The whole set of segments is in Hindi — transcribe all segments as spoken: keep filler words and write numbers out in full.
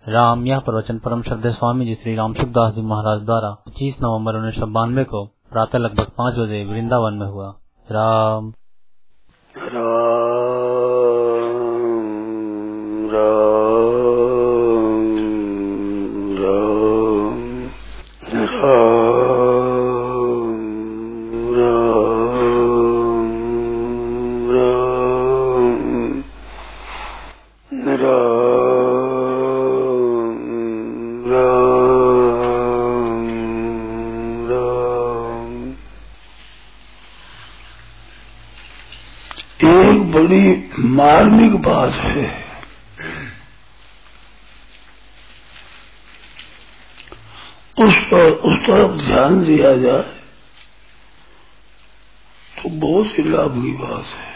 राम यह प्रवचन परम श्रद्धेय स्वामी जी श्री राम सुखदास जी महाराज द्वारा पच्चीस नवंबर उन्नीस सौ बानवे को प्रातः लगभग पाँच बजे वृंदावन में हुआ। राम राम राम राम राम राम बड़ी मार्मिक बात है। उस पर उस तरफ ध्यान दिया जाए तो बहुत ही लाभ की बात है।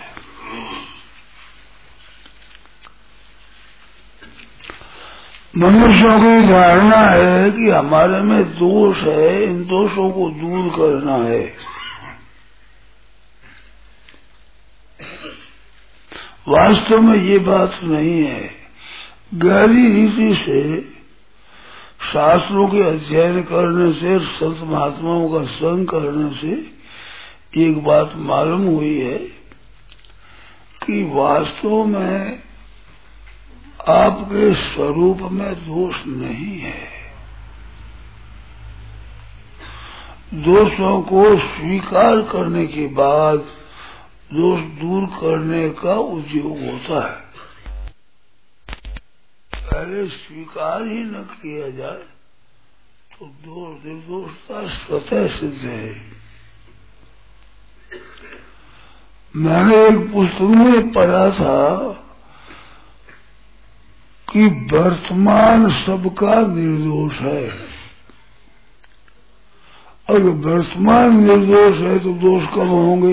मनुष्यों की धारणा है कि हमारे में दोष है, इन दोषों को दूर करना है। वास्तव में ये बात नहीं है। गहरी रीति से शास्त्रों के अध्ययन करने से, संत महात्माओं का संग करने से एक बात मालूम हुई है कि वास्तव में आपके स्वरूप में दोष नहीं है। दोषों को स्वीकार करने के बाद दोष दूर करने का उद्योग होता है। पहले स्वीकार ही न किया जाए तो दोष निर्दोषता स्वतः सिद्ध है। मैंने एक पुस्तक में पढ़ा था कि वर्तमान सबका निर्दोष है। अगर वर्तमान निर्दोष है तो दोष कब होंगे?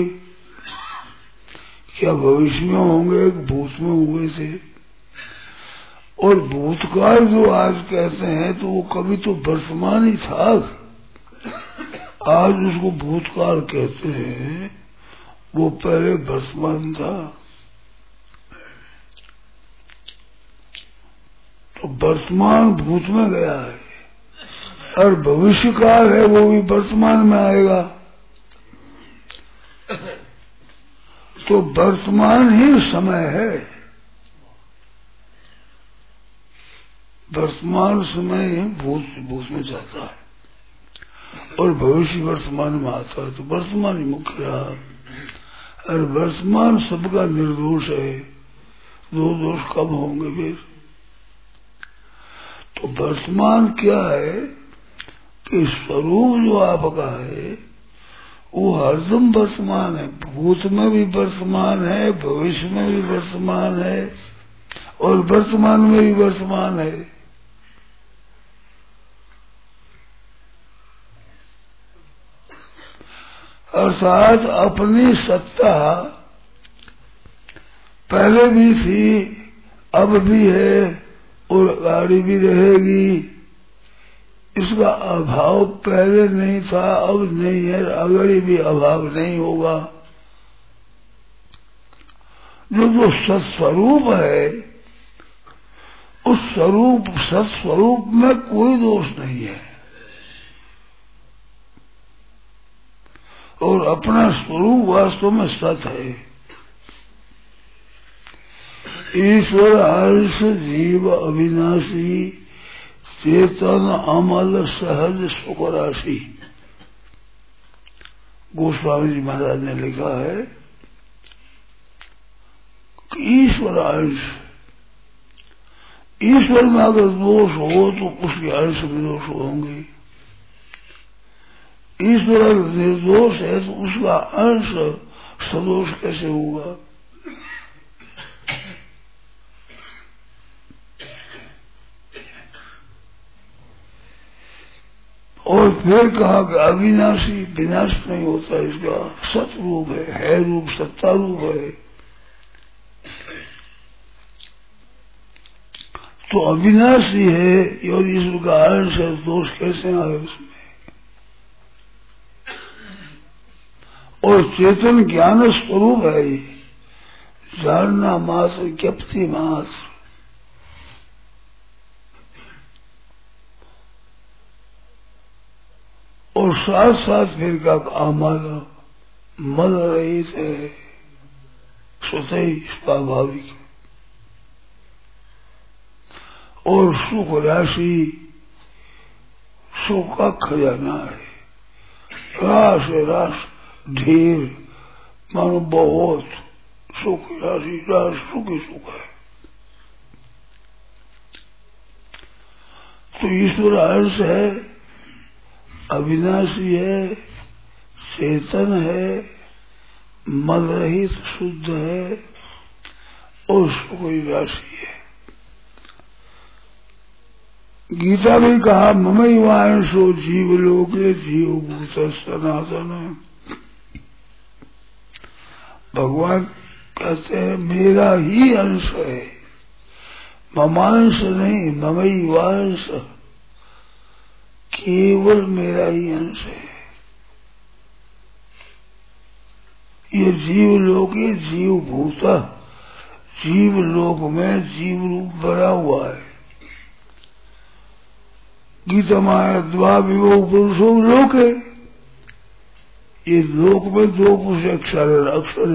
क्या भविष्य में होंगे, भूत में हुए थे? और भूतकाल जो आज कहते हैं तो वो कभी तो वर्तमान ही था। आज उसको भूतकाल कहते हैं, वो पहले वर्तमान था। तो वर्तमान भूत में गया है और भविष्य काल है वो भी वर्तमान में आएगा। तो वर्तमान ही समय है। वर्तमान समय ही भूत भूत में जाता है और भविष्य वर्तमान में आता है। तो वर्तमान ही मुख्य रहा और वर्तमान सबका निर्दोष है। दो दोष कब होंगे फिर? तो वर्तमान क्या है कि स्वरूप जो आपका है वो हरदम वर्तमान है। भूत में भी वर्तमान है, भविष्य में भी वर्तमान है और वर्तमान में भी वर्तमान है। अर्थात अपनी सत्ता पहले भी थी, अब भी है और आगे भी रहेगी। इसका अभाव पहले नहीं था, अब नहीं है, अगर भी अभाव नहीं होगा। जो जो सत्स्वरूप है उस स्वरूप सत्स्वरूप में कोई दोष नहीं है और अपना स्वरूप वास्तव में सत है। ईश्वर हर्ष जीव अविनाशी चेतन अमल सहज सुख राशि। गोस्वामी जी महाराज ने लिखा है कि ईश्वर अंश, ईश्वर में अगर दोष हो तो उसके अंश में दोष होंगे। ईश्वर अगर निर्दोष है तो उसका अंश सदोष कैसे होगा? और फिर कहा कि अविनाशी, विनाश नहीं होता, इसका सतरूप है, है रूप, सत्ता रूप है। तो अविनाशी है और ईश्वर का अंश है, दोष कैसे आए उसमें? और चेतन ज्ञान स्वरूप है, जानना मात्र, ज्ञप्ति मात्र। साथ साथ फिर का आमद मद रहित है, स्वतः ही स्वाभाविक, और सुख राशि सुख का खजाना है, रास रास ढेर, मानो बहुत सुख राशि, रास सुख ही सुख है। तो ईश्वर अंश है, अविनाशी है, चेतन है, मद रहित शुद्ध है, और सुख की राशि है। गीता में कहा ममैवांशो जीवलोके जीवभूत सनातन। भगवान कहते हैं मेरा ही अंश है, ममांश नहीं, ममैवांश, केवल मेरा ही अंश है। ये जीवलोक जीवभूत, जीवलोक में जीव रूप भरा हुआ है। गीता माया द्वा विभो पुरुषो लोक है, ये लोक में दो पुरुष अक्षर है। अक्षर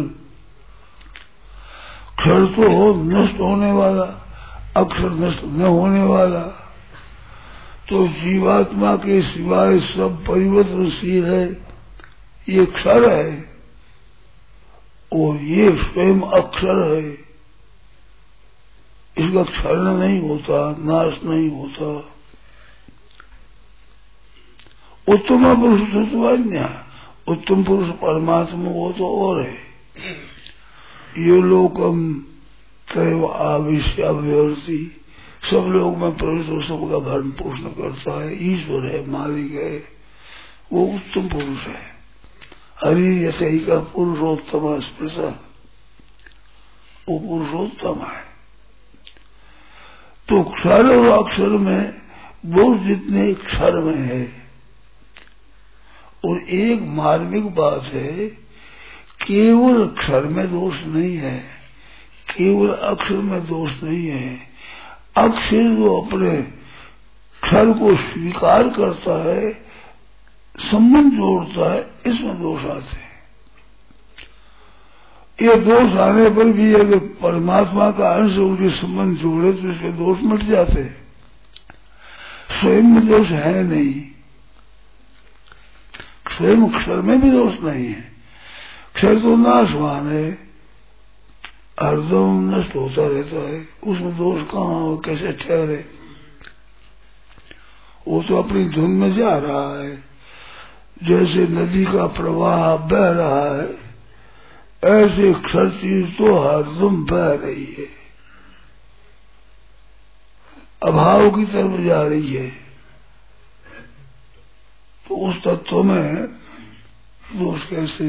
अक्षर तो हो नष्ट होने वाला, अक्षर नष्ट न होने वाला। तो जीवात्मा के सिवाय सब परिवर्तनशील है, ये क्षर है, और ये स्वयं अक्षर है। इसका क्षरण नहीं होता, नाश नहीं होता। उत्तम पुरुष तत्वज्ञ, उत्तम पुरुष परमात्मा वो तो और है। ये लोकम त्रैव आविश्य अव्यवर्ती, सब लोग में प्रवेश और सबका भरण पोषण करता है, ईश्वर है, मालिक है, वो उत्तम पुरुष है। हरि जैसे ही का पुरुषोत्तम स्पर्श, वो पुरुषोत्तम है। तो क्षर और अक्षर में वो जितने क्षर में है, और एक मार्मिक बात है, केवल अक्षर में दोष नहीं है, केवल अक्षर में दोष नहीं है। अक्षर जो अपने क्षर को स्वीकार करता है, संबंध जोड़ता है, इसमें दोष आते हैं। ये दोष आने पर भी अगर परमात्मा का अंश उनके संबंध जोड़े तो इसके दोष मिट जाते हैं। स्वयं में दोष है नहीं, स्वयं अक्षर में भी दोष नहीं है। अक्षर तो नाशवान है, हरदम नष्ट होता रहता है, उसमें दोष कहाँ हो, कैसे ठहरे? वो तो अपनी धुन में जा रहा है, जैसे नदी का प्रवाह बह रहा है, ऐसे अक्षर चीज तो हरदम बह रही है, अभाव की तरफ जा रही है। तो उस तत्व में दोष कैसे?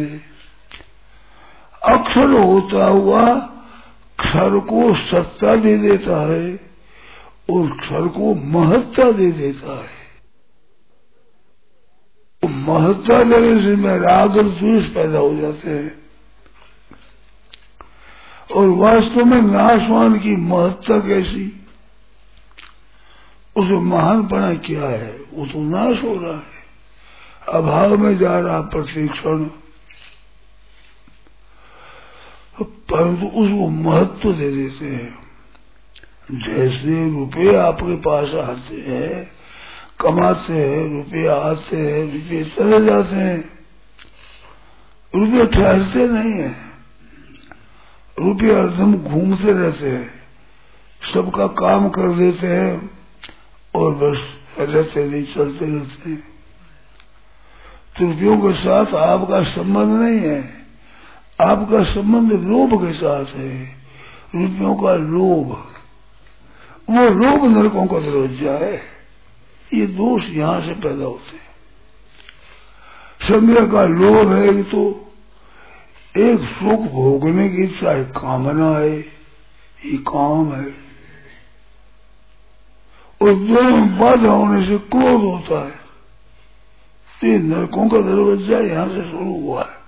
अक्षर होता हुआ क्षर को सत्ता दे देता है और क्षर को महत्ता दे देता है। तो महत्ता देने से में राग और द्वेष पैदा हो जाते हैं, और वास्तव में नाशवान की महत्ता कैसी? उसे महानपना क्या है? वो तो नाश हो रहा है, अभाव में जा रहा प्रतिक्षण, परंतु उसको महत्व दे देते हैं। जैसे रुपये आपके पास आते हैं, कमाते हैं, रुपये आते हैं, रुपये चले जाते हैं, रुपये ठहरते नहीं है, रुपये हरदम घूमते रहते हैं, सबका काम कर देते हैं और बस रहते नहीं, चलते रहते हैं। तो रुपयों के साथ आपका संबंध नहीं है, आपका संबंध लोभ के साथ है। रुपयों का लोभ, वो लोभ नरकों का दरवाजा है। ये दोष यहां से पैदा होते हैं। संग्रह का लोभ है तो एक सुख भोगने की इच्छा है, कामना है, ये काम है, और दोनों बाधा होने से क्रोध होता है। तो ये नरकों का दरवाजा यहां से शुरू हुआ है,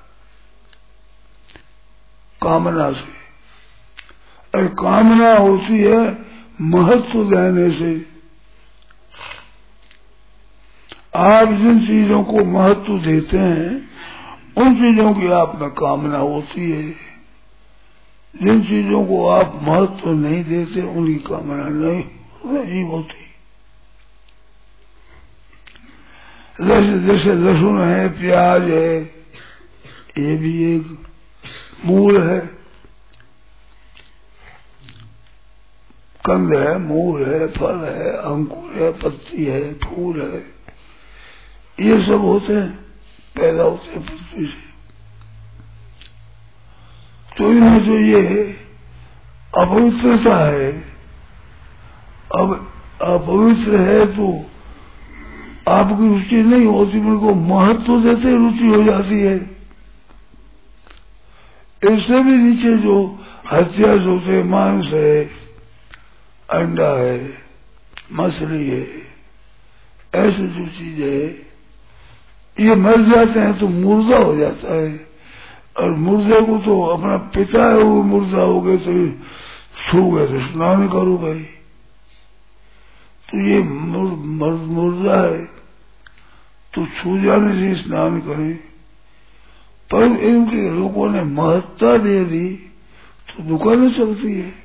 कामना से। और कामना होती है महत्व देने से, आप जिन चीजों को महत्व देते हैं उन चीजों की आप में कामना होती है, जिन चीजों को आप महत्व नहीं देते उनकी कामना नहीं नहीं होती। जैसे जैसे लहसुन है, प्याज है, ये भी एक मूल है, कंद है, मूल है, फल है, अंकुर है, पत्ती है, फूल है, ये सब होते हैं, पैदा होते हैं पृथ्वी से। तो इनमें जो ये अपवित्रता है, अब अपवित्र है तो आपकी रुचि नहीं होती, उनको महत्व देते रुचि हो जाती है। इससे भी नीचे जो हत्या होते, मांस है, अंडा है, मछली है, ऐसी जो चीज है ये मर जाते हैं तो मुर्दा हो जाता है, और मुर्दे को तो अपना पिता है वो मुर्दा हो गए तो छू गए तो स्नान करो भाई, तो ये मुर, मुर, मुर्दा है तो छू जाने से स्नान करें। पर इनके लोगों ने महत्ता दे दी तो दुकानें चलती है।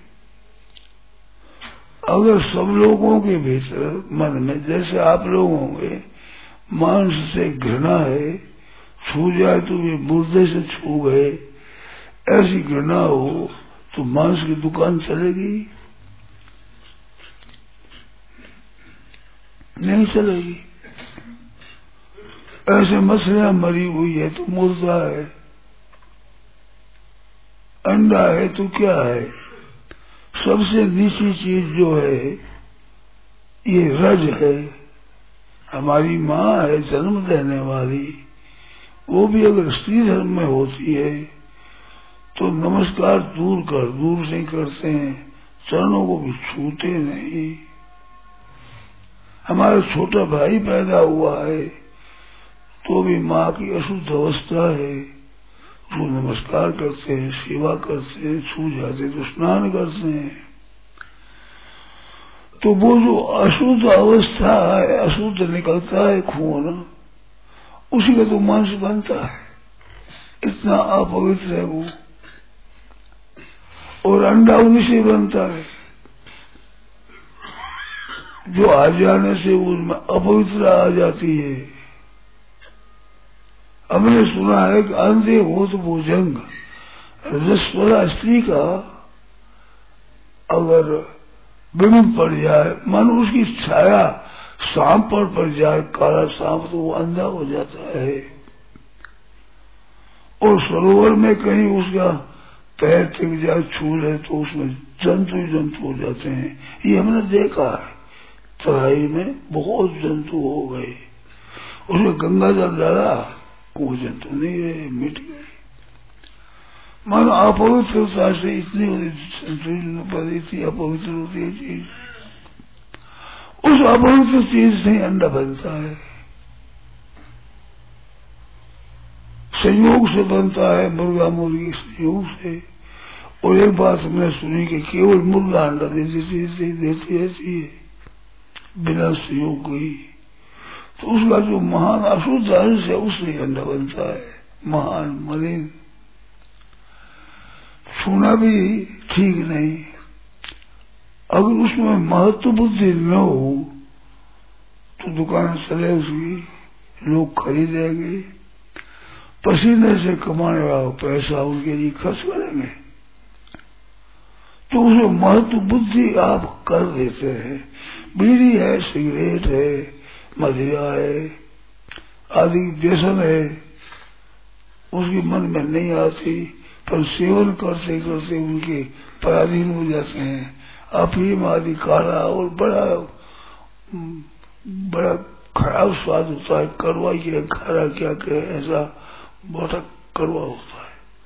अगर सब लोगों के भीतर मन में जैसे आप लोग होंगे मांस से घृणा है, छू जाए तो ये मुर्दे से छू गए, ऐसी घृणा हो तो मांस की दुकान चलेगी? नहीं चलेगी। ऐसे मछलियां मरी हुई है तो मुर्दा है, अंडा है तो क्या है, सबसे नीची चीज जो है ये रज है। हमारी माँ है जन्म देने वाली, वो भी अगर स्त्री धर्म में होती है तो नमस्कार दूर कर दूर से करते हैं, चरणों को भी छूते नहीं। हमारा छोटा भाई पैदा हुआ है तो भी माँ की अशुद्ध अवस्था है, वो नमस्कार करते हैं, सेवा करते हैं, छू जाते तो स्नान करते हैं। तो वो जो अशुद्ध अवस्था है, अशुद्ध निकलता है खून, उसी का तो मांस बनता है, इतना अपवित्र है वो। और अंडा उन्हीं से बनता है, जो आ जाने से उसमें अपवित्रता आ जाती है। हमने सुना है कि अंधे हो तो भुजंग, रजस्वला स्त्री का अगर बिंब पड़ जाए, मन उसकी छाया सांप पर पड़ जाए, काला सांप, तो वो अंधा हो जाता है। और सरोवर में कहीं उसका पैर टिक जाए, छू ले तो उसमें जंतु ही जंतु हो जाते हैं। ये हमने देखा है, तराई में बहुत जंतु हो गए, उसमें गंगा जल डाला, वो जंतु नहीं रहे, मिट गए। मानो अपवित्रता से इतनी इतनी अपवित्र होती है चीज, उस अपवित्र चीज से अंडा बनता है, संयोग से बनता है, मुर्गा मुर्गी संयोग से। और एक बात हमने सुनी कि केवल मुर्गा अंडा देती देती देती रहती है बिना संयोग गई, तो उसका जो महान अशुद्ध अंश है उससे अंडा बनता है, महान मलिन। छूना भी ठीक नहीं। अगर उसमें महत्व बुद्धि न हो तो दुकान चले उसकी, लोग खरीदेंगे, पसीने से कमाने वाला पैसा उनके लिए खर्च करेंगे, तो उसमें महत्व बुद्धि आप कर देते हैं। बीड़ी है, सिगरेट है, मदिरा है, आदि व्यसन है, उसकी मन में नहीं आती, पर सेवन करते करते उनके पराधीन हो जाते हैं। अफीम आदि काला और बड़ा बड़ा खराब स्वाद होता है, कड़वा क्या खारा क्या कहे, ऐसा बहुत कड़वा होता है।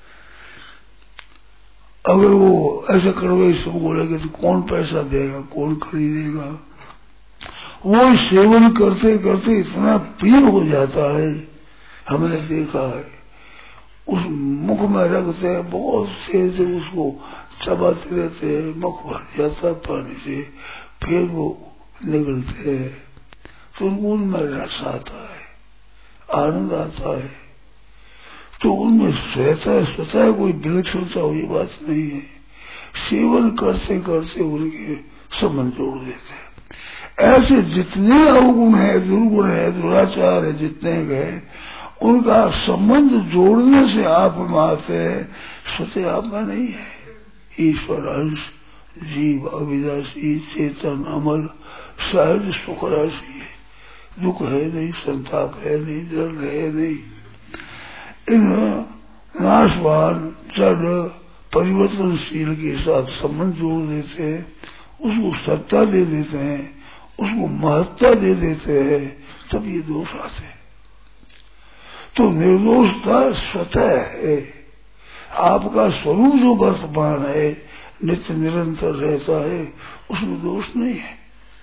अगर वो ऐसे कड़वे सब बोलेंगे तो कौन पैसा देगा, कौन खरीदेगा। वो सेवन करते करते इतना प्रिय हो जाता है, हमने देखा है। उस मुख में रखते हैं, बहुत देर से उसको चबाते रहते हैं, मुख भर जाता है पानी से, फिर वो निकलते हैं। तो उनमें रस आता है, आनंद आता है। तो उनमें स्वतः स्वतः कोई विलक्षणता हुई बात नहीं है। सेवन करते करते उनके संबंध जोड़ देते हैं। ऐसे जितने अवगुण है, दुर्गुण है, दुराचार है, जितने गए उनका संबंध जोड़ने से आप में आते हैं, स्वतः आप में नहीं है। ईश्वर अंश, जीव अविनाशी, चेतन, अमल, सहज सुख राशि है, दुख है नहीं, संताप है नहीं, जल है नहीं। इन नाशवान जड़ परिवर्तनशील के साथ संबंध जोड़ देते हैं, उसको सत्ता दे देते हैं, उसको महत्ता दे देते हैं, तब ये दोष आते हैं। तो निर्दोषता स्वतः है। आपका स्वरूप जो वर्तमान है, नित्य निरंतर रहता है, उसमें दोष नहीं है।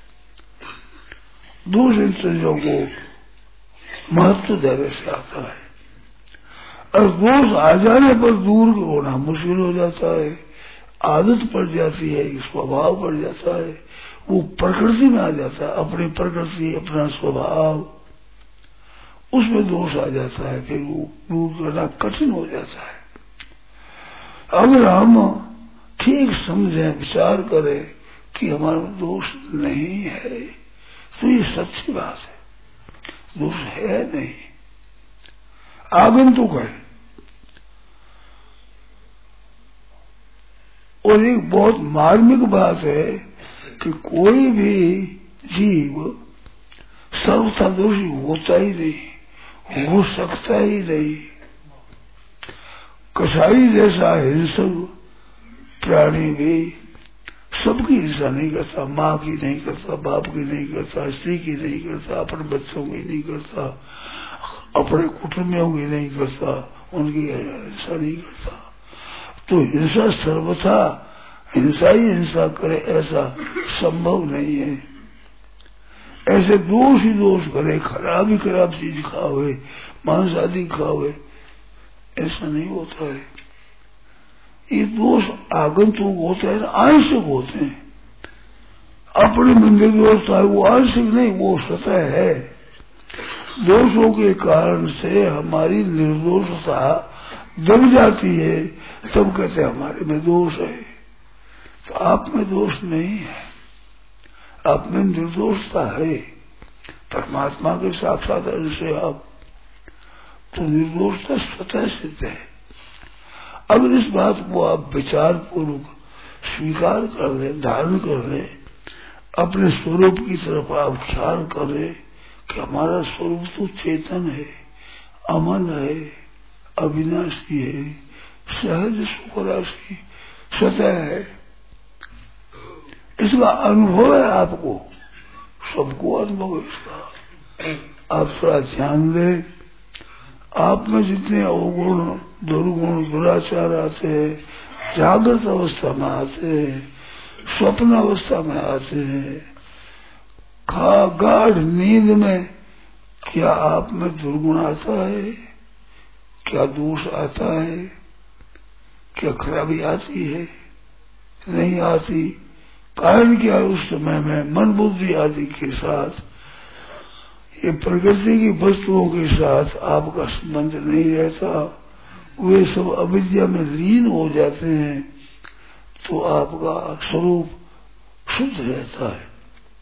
दोष इन चीजों को महत्व देने से आता है, और दोष आ जाने पर दूर होना मुश्किल हो जाता है। आदत पड़ जाती है, स्वभाव पड़ जाता है, वो प्रकृति में आ जाता है, अपनी प्रकृति, अपना स्वभाव, उसमें दोष आ जाता है, फिर वो दूर करना कठिन हो जाता है। अगर हम ठीक समझें, विचार करें कि हमारा दोष नहीं है, तो ये सच्ची बात है, दोष है नहीं, आगंतुक है। और एक बहुत मार्मिक बात है कि कोई भी जीव सर्वथा दोषी होता ही नहीं, हो सकता ही नहीं। कसाई जैसा हिंसक प्राणी भी सबकी हिंसा नहीं करता, माँ की नहीं करता, बाप की नहीं करता, स्त्री की नहीं करता, अपने बच्चों की नहीं करता, अपने कुटुंबियों की नहीं करता, उनकी हिंसा नहीं करता। तो हिंसा सर्वथा हिंसा ही हिंसा करे ऐसा संभव नहीं है। ऐसे दोष ही दोष करे, खराब ही खराब चीज खावे, मांस आदि खावे, ऐसा नहीं होता है। ये दोष आगंतुक होते हैं, आंशिक होते हैं। अपने मंदिर दोष है वो आंशिक नहीं, वो स्वतः है। दोषों के कारण से हमारी निर्दोषता दब जाती है, तब कहते हमारे में दोष है। तो आप में दोष नहीं है, आप में निर्दोषता है, परमात्मा के साक्षात अंश है आप, तो निर्दोषता स्वतः सिद्ध है। अगर इस बात को आप विचार पूर्वक स्वीकार कर लें, धारण कर लें, अपने स्वरूप की तरफ आप ख्याल करें कि हमारा स्वरूप तो चेतन है, अमल है, अविनाशी है, सहज सुख राशि स्वतः है, इसका अनुभव है आपको, सबको अनुभव है इसका। आप थोड़ा ध्यान दें, आप में जितने अवगुण, दुर्गुण, दुराचार आते हैं, जागृत अवस्था में आते हैं, स्वप्न अवस्था में आते हैं, खा गाढ़ नींद में क्या आप में दुर्गुण आता है, क्या दोष आता है, क्या खराबी आती है, नहीं आती। कारण क्या है? उस समय में मन बुद्धि आदि के साथ, ये प्रकृति की वस्तुओं के साथ आपका संबंध नहीं रहता, वे सब अविद्या में लीन हो जाते हैं, तो आपका स्वरूप शुद्ध रहता है।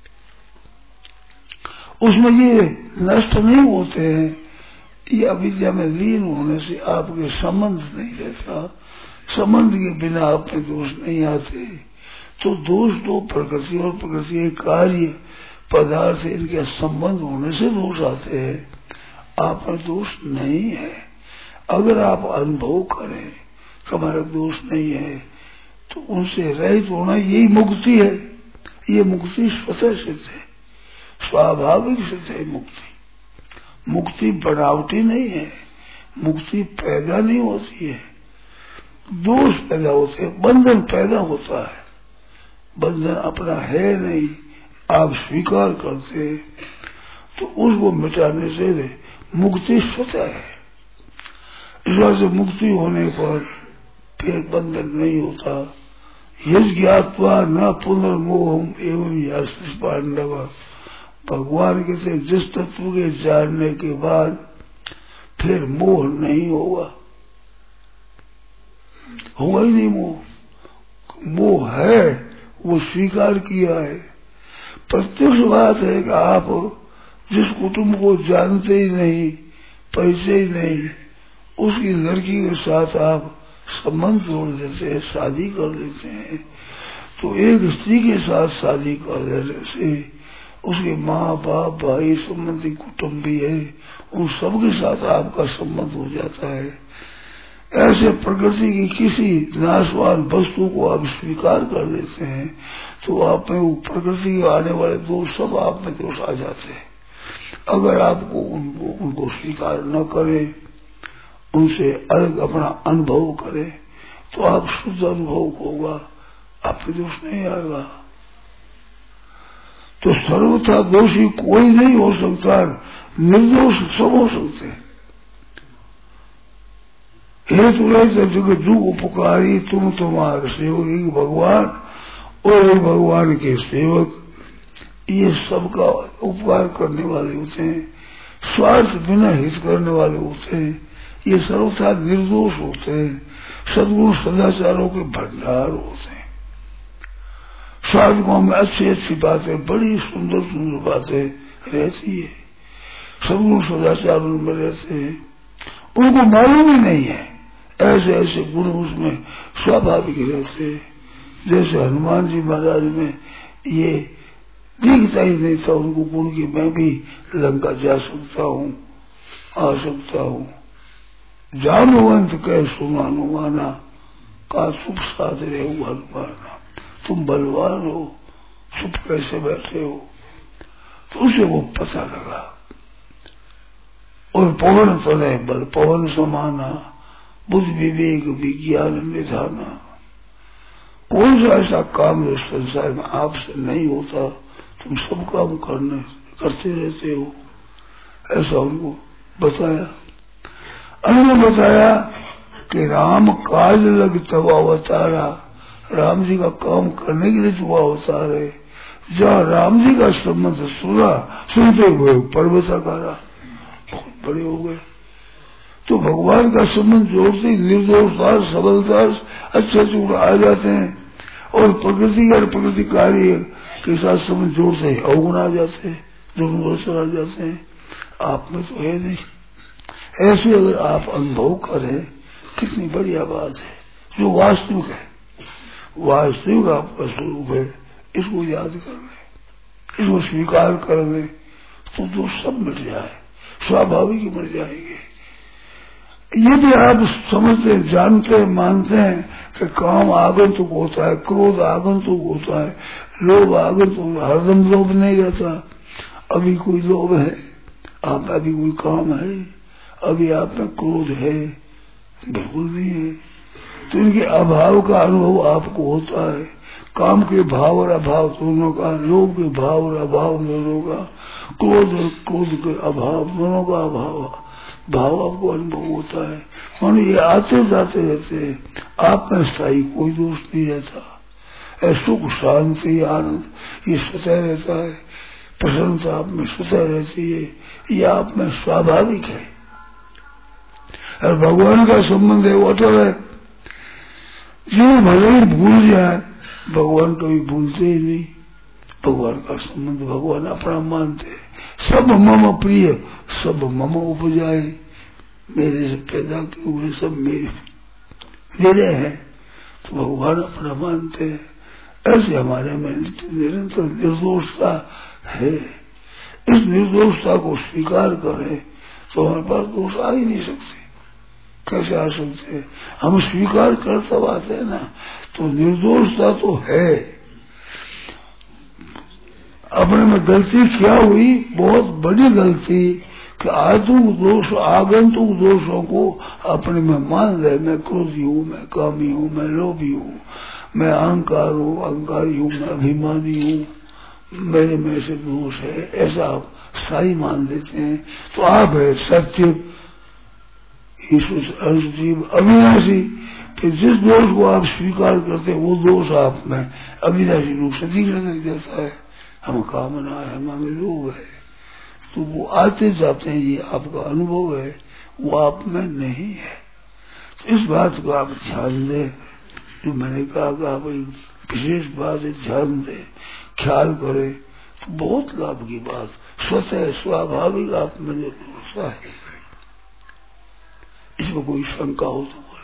उसमें ये नष्ट नहीं होते हैं, ये अविद्या में लीन होने से आपके संबंध नहीं रहता, संबंध के बिना आप में दोष नहीं आते। तो दोष तो प्रकृति और प्रकृति के कार्य पदार्थ से इनके संबंध होने से दोष आते हैं, आप में दोष नहीं है। अगर आप अनुभव करें कि हमारा दोष नहीं है, तो उनसे रहित होना यही मुक्ति है। ये मुक्ति स्वतः सिद्ध है, स्वाभाविक सिद्ध है। मुक्ति मुक्ति बनावटी नहीं है, मुक्ति पैदा नहीं होती है, दोष पैदा होते हैं, बंधन पैदा होता है। बंधन अपना है नहीं, आप स्वीकार करते तो उसको मिटाने से मुक्ति स्वतः है। इस वजह से मुक्ति होने पर फिर बंधन नहीं होता। यज्ञात्वा न पुनर्मोहम एवं यास्मिस पांडव, भगवान के से जिस तत्व के जानने के बाद फिर मोह नहीं होगा, होगा ही नहीं मोह। मोह है वो स्वीकार किया है। प्रत्यक्ष बात है कि आप जिस कुटुंब को जानते ही नहीं, परिचय ही नहीं, उसकी लड़की के साथ आप संबंध जोड़ देते हैं, शादी कर देते हैं। तो एक स्त्री के साथ शादी कर देने से उसके माँ बाप भाई संबंधी कुटुंब भी है, उन सबके साथ आपका संबंध हो जाता है। ऐसे प्रकृति की किसी नाशवान वस्तु को आप स्वीकार कर देते हैं तो आप में वो प्रकृति के आने वाले दोष सब आप में दोष आ जाते हैं। अगर आपको उनको उनको स्वीकार न करें, उनसे अलग अपना अनुभव करें, तो आप शुद्ध अनुभव होगा, आप पे दोष नहीं आएगा। तो सर्वथा दोषी कोई नहीं हो सकता, निर्दोष सब हो सकते हैं। हेतु रहित जगत जो उपकारी तुम तुम्हारे सेवक, एक भगवान और एक भगवान के सेवक, ये सबका उपकार करने वाले होते हैं, स्वार्थ बिना हित करने वाले होते हैं, ये सर्वथा निर्दोष होते हैं, सद्गुण सदाचारों के भंडार होते हैं। साधकों में अच्छी अच्छी बातें, बड़ी सुंदर सुंदर बातें रहती है, सद्गुण सदाचारों में रहते हैं, उनको मालूम ही नहीं है। ऐसे ऐसे गुण उसमें स्वाभाविक रहते हैं। जैसे हनुमान जी महाराज में ये दिखता ही नहीं था उनको गुण की मैं भी लंका जा सकता हूँ, आ सकता हूँ। जानवंत कह सुना हनुमाना, का चुप साध रहे हो हनुमाना, तुम बलवान हो, चुप कैसे बैठे हो। तो उसे वो पता लगा। और पवन तनय बल पवन समाना, बुद्धि विवेक विज्ञान निधाना। कौन सा ऐसा काम है उस संसार में आपसे नहीं होता, तुम सब काम करने करते रहते हो, ऐसा उनको बताया। अन्य बताया कि राम काज लग तब अवतारा, राम जी का काम करने के लिए जो अवतार है। जहाँ राम जी का संबंध सुना, सुनते हुए पर्वताकारा बहुत बड़े हो गए। तो भगवान का संबंध जोड़ते निर्दोषता सबलता अच्छे अच्छे आ जाते हैं, और प्रकृति और प्रकृति कार्य के साथ संबंध जोड़ते हैं अवगुण आ जाते हैं, दुर्गुण आ जाते हैं। आप में तो है नहीं। ऐसे अगर आप अनुभव करें कितनी बढ़िया बात है। जो वास्तविक है, वास्तविक आपका स्वरूप है, इसको याद कर लें, इसको स्वीकार कर लें, तो दोष सब मिट जाए, स्वाभाविक ही मिट जाएंगे। यदि आप समझते जानते मानते हैं कि काम आगंतुक होता है, क्रोध आगंतुक होता है, लोभ आगंतुक, हरदम लोभ नहीं रहता। अभी कोई लोभ है, आप अभी कोई काम है, अभी आप में क्रोध है, बिल्कुल नहीं है। तो इनके अभाव का अनुभव आपको होता है। काम के भाव और अभाव दोनों का, लोभ के भाव और अभाव दोनों का, क्रोध और क्रोध के अभाव दोनों का अभाव भाव आपको अनुभव होता है। मानो ये आते जाते रहते हैं, आप में स्थायी कोई दोष नहीं रहता। सुख शांति आनंद ये स्वतः रहता है, प्रसन्नता आप में स्वतः रहती है, ये आप में स्वाभाविक है। और भगवान का संबंध है वो अटल है। जो भले ही भूल जाए, भगवान कभी भूलते ही नहीं। भगवान का संबंध भगवान अपना मानते हैं। सब मम प्रिय, सब मम उपजाए, मेरे से पैदा किए हुए सब मेरे मेरे हैं। तो भगवान अपना मानते हैं। ऐसे हमारे में निरंतर निर्दोषता है। इस निर्दोषता को स्वीकार करें तो हमारे पास दोष आ ही नहीं सकते। कैसे आ सकते हैं? हम स्वीकार करते बात है ना, तो निर्दोषता तो है। अपने में गलती क्या हुई, बहुत बड़ी गलती, कि आतुक दोष आगंतुक दोषों को अपने में मान ले। मैं क्रोधी हूँ, मैं कामी हूँ, मैं लोभी हूँ, मैं अहंकार हूँ, अहंकारी हूँ, मैं अभिमानी हूँ, मेरे में से दोष है, ऐसा आप साई मान लेते हैं। तो आप है सत्य ईश्वर अंशजीव अविनाशी। फिर जिस दोष को आप स्वीकार करते हैं वो दोष आप में अविनाशी रूप से दिखने लग जाता है। हमें कामना है, हमें लोभ है, तो वो आते जाते हैं, ये आपका अनुभव है, वो आप में नहीं है। तो इस बात को आप ध्यान दें, जो मैंने कहा कि आप एक विशेष बात है, ध्यान दें, ख्याल करें, तो बहुत लाभ की बात, स्वतः स्वाभाविक आप में जो है, इसमें कोई शंका हो तो बोले।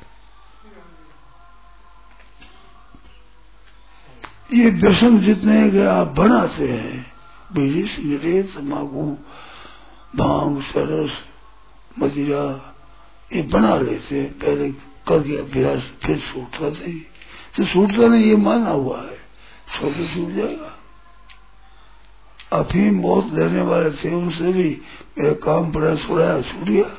ये व्यसन जितने के आप बनाते हैं, बीड़ी सिगरेट तम्बाकू भांग सरस मदिरा, ये बना लेते हैं, पहले करके अभ्यास, फिर छूटता नहीं, तो छूटता नहीं ये माना हुआ है, छोटे छूट जाएगा। अफीम बहुत लेने वाले थे, उनसे भी मेरा काम पड़ा, छुड़ाया, छूट गया।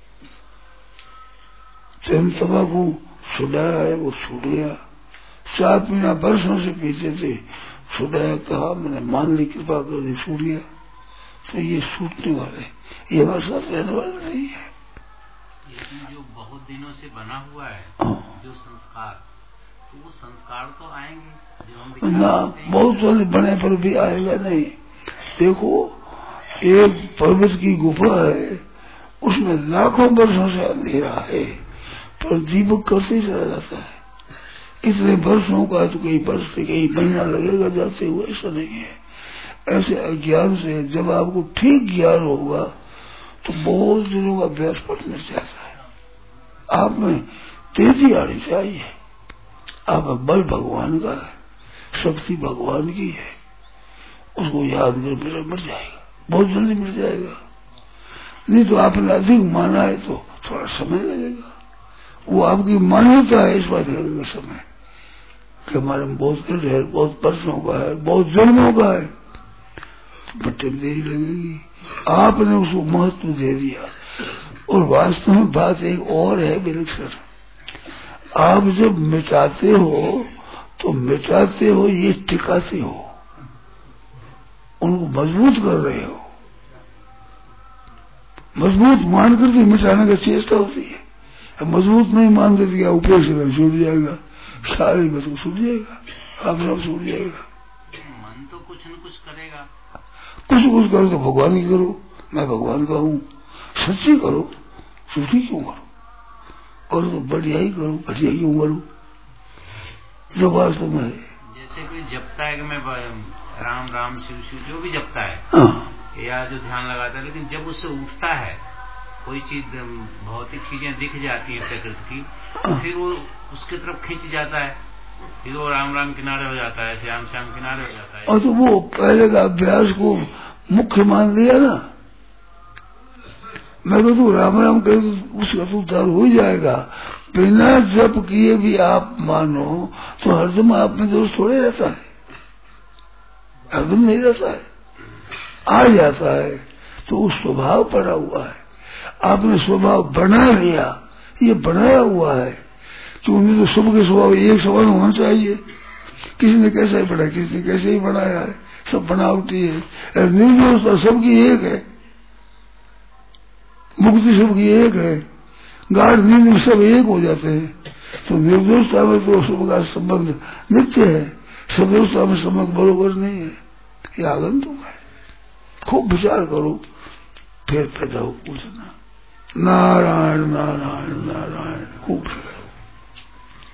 तेम तम्बाकू छुड़ाया है, वो छूट गया। चाय पीना बरसों से पीते थे, छुड़ाया, कहा मैंने मान ली, कृपा कर दी, छूट गया। तो ये छूटने वाले, ये हमारे साथ रहने वाले नहीं है। जो बहुत दिनों से बना हुआ है जो संस्कार, तो वो संस्कार तो आएंगे जो हम ना, बहुत जल्दी बने पर भी आएगा नहीं। देखो, एक पर्वत की गुफा है, उसमें लाखों वर्षों से अंधेरा है, पर दीपक करते ही चला जाता है। इसलिए वर्षों का तो कई वर्ष से कई महीना लगेगा जाते हुए, ऐसा नहीं है। ऐसे अज्ञान से जब आपको ठीक ज्ञान होगा तो बहुत दिनों का अभ्यास पड़ने से आता है। आप में तेजी आनी चाहिए। आप बल भगवान का है, शक्ति भगवान की है, उसको याद कर मेरा मिट जाएगा, बहुत जल्दी मिट जाएगा। नहीं तो आपने अधिक माना है तो थोड़ा समय लगेगा। वो आपकी मान्यता है, इस बात लगेगा समय कि हमारे में बहुत दृढ़ है, बहुत वर्षों का है, बहुत जन्मों का है, तो बट्टे में देरी लगेगी। आपने उसको महत्व दे दिया। और वास्तव में बात एक और है विलक्षण, आप जब मिटाते हो तो मिटाते हो ये टिकाते हो, उनको मजबूत कर रहे हो, मजबूत मान करके मिटाने का चेष्टा होती है। मजबूत नहीं मान देते क्या उपेक्षा छूट जाएगा, सारे बस छूट जाएगा, आप सब छूट जाएगा। मन तो कुछ न कुछ करेगा, कुछ कुछ करो तो भगवान ही करो, मैं भगवान का हूँ, सच्ची करो, झूठी क्यों करो, करो तो बढ़िया ही करो, बढ़िया क्यों करो, जो वास्तव में है। जैसे कोई जपता है कि मैं राम राम शिव शिव जो भी जपता है, हाँ, या जो ध्यान लगाता है, लेकिन जब उससे उठता है कोई चीज, भौतिक चीजें दिख जाती है प्रकृति की, तो फिर वो उसकी तरफ खींच जाता है, फिर वो राम राम किनारे हो जाता है, श्याम श्याम किनारे हो जाता है। और तो वो पहले का अभ्यास को मुख्य मान लिया ना, मैं तो तू राम राम करे तो उसका तो उद्धार हो जाएगा। बिना जप किए भी आप मानो तो हरदम आप में दोष थोड़े रहता है, हरदम नहीं रहता है, आ जाता है, तो उस स्वभाव पड़ा हुआ है। आपने स्वभाव बना लिया, ये बनाया हुआ है, क्योंकि तो सबके स्वभाव एक समान होना चाहिए। किसी ने कैसा ही बनाया, किसी ने कैसे ही बनाया है, सब बनावटी है। निर्दोष सबकी एक है, मुक्ति सबकी एक है, गाढ़ नींद में सब एक हो जाते हैं। तो निर्दोषता में तो सबका संबंध नित्य है, सदोषता में संबंध बरोबर नहीं है, ये आगंतुक है। खूब विचार करो, फिर पैदा हो पूछना, नारायण नारायण नारायण, खूब